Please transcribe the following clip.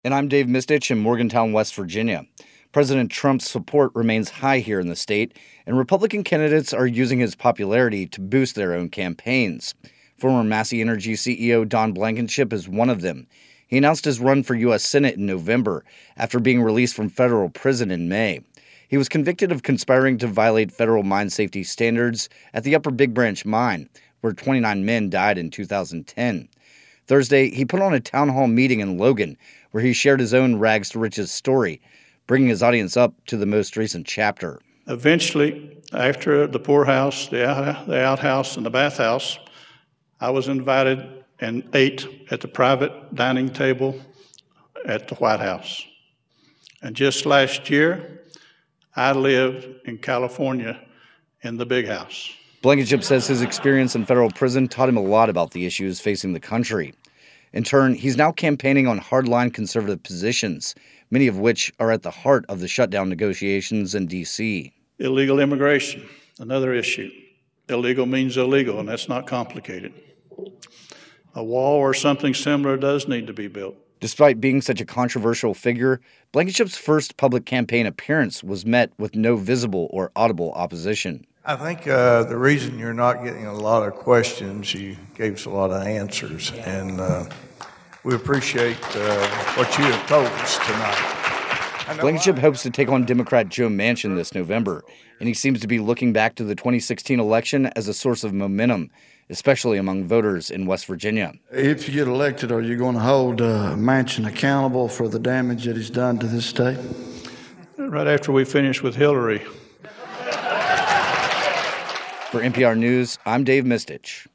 And I'm Dave Mistich in Morgantown, West Virginia. President Trump's support remains high here in the state, and Republican candidates are using his popularity to boost their own campaigns. Former Massey Energy CEO Don Blankenship is one of them. He announced his run for U.S. Senate in November after being released from federal prison in May. He was convicted of conspiring to violate federal mine safety standards at the Upper Big Branch mine, where 29 men died in 2010. Thursday, he put on a town hall meeting in Logan, where he shared his own rags to riches story, bringing his audience up to the most recent chapter. Eventually, after the poorhouse, the outhouse, and the bathhouse, I was invited and ate at the private dining table at the White House. And just last year, I lived in California in the big house. Blankenship says his experience in federal prison taught him a lot about the issues facing the country. In turn, he's now campaigning on hardline conservative positions, many of which are at the heart of the shutdown negotiations in D.C. Illegal immigration, another issue. Illegal means illegal, and that's not complicated. A wall or something similar does need to be built. Despite being such a controversial figure, Blankenship's first public campaign appearance was met with no visible or audible opposition. I think the reason you're not getting a lot of questions, you gave us a lot of answers, and we appreciate what you have told us tonight. Blankenship hopes to take on Democrat Joe Manchin this November, and he seems to be looking back to the 2016 election as a source of momentum, especially among voters in West Virginia. If you get elected, are you going to hold Manchin accountable for the damage that he's done to this state? Right after we finish with Hillary. For NPR News, I'm Dave Mistich.